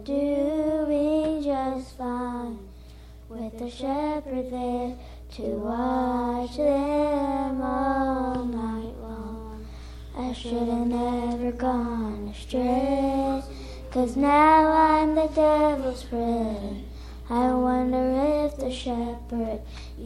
doing just fine, with the shepherd there to watch them all night long. I should have never gone astray, 'cause now I'm the devil's prey. I wonder if the shepherd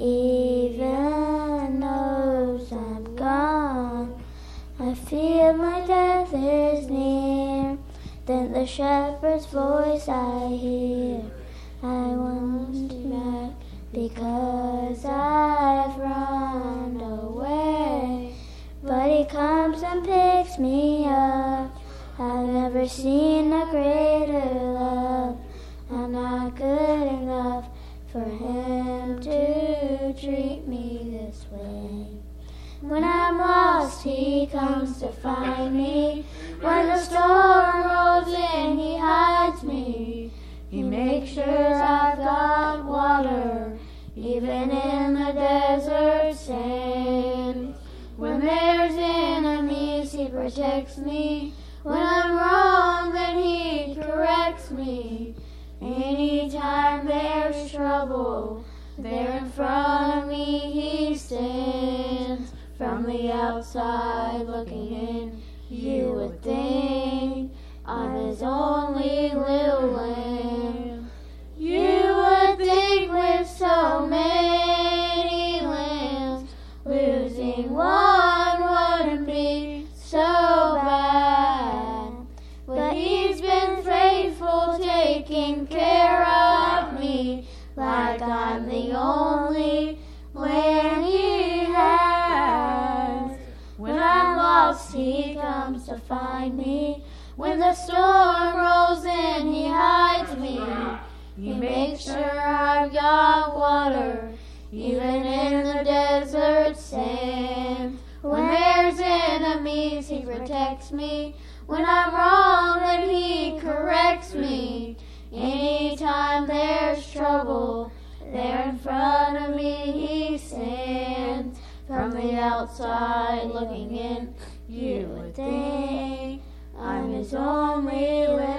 even knows I'm gone. I feel my death is near, then the shepherd's voice I hear. I want back because I've run away, but he comes and picks me up. I've never seen a greater love. I'm not good enough for him to treat me this way. When I'm lost, he comes to find me. When the storm rolls in, he hides me. He makes sure I've got water, even in the desert sand. When there's enemies, he protects me. When I'm wrong, then he corrects me. Anytime there's trouble, there in front of me he stands. From the outside looking in, you would think I'm his only little lamb. You would think with so many lambs, losing one wouldn't be so bad. But he's been faithful, taking care of me, like I'm the only lamb he has. When I'm lost, he comes to find me. When the storm rolls in, he hides me. He makes sure I've got water, even in the desert sand. When there's enemies, he protects me. When I'm wrong, then he corrects me. Anytime there's trouble, there in front of me he stands. From the outside looking in, you would think I'm his only lamb.